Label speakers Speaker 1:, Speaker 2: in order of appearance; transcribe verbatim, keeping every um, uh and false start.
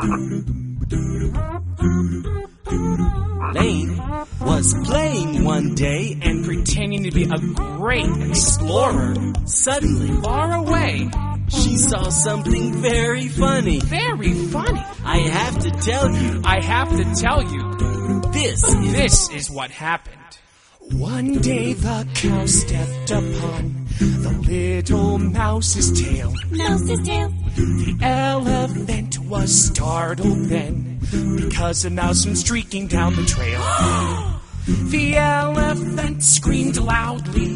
Speaker 1: Lane was playing one day and
Speaker 2: pretending to be a great explorer.
Speaker 1: Suddenly,
Speaker 2: Far away.
Speaker 1: she saw something very funny.
Speaker 2: Very funny.
Speaker 1: I have to tell you,
Speaker 2: I have to tell you,
Speaker 1: this is...
Speaker 2: this is what happened. One day the cow stepped upon the little mouse's tail.
Speaker 3: Mouse's tail.
Speaker 2: The elephant was startled then, because a mouse went streaking down the trail. The elephant screamed loudly.